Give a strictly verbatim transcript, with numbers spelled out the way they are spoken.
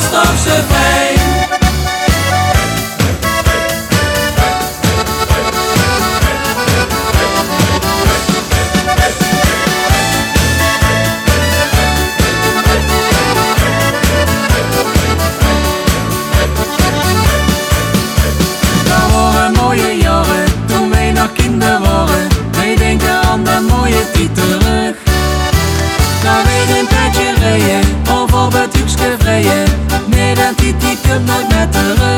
toch zo fijn. Dat waren mooie jaren, toen wij nog kinderen waren. Wij denken aan de mooie tijd terug. Dat wij een tijdje rijden, of op het hoekje vrijen. Nee, dat tijd die komt nooit meer terug.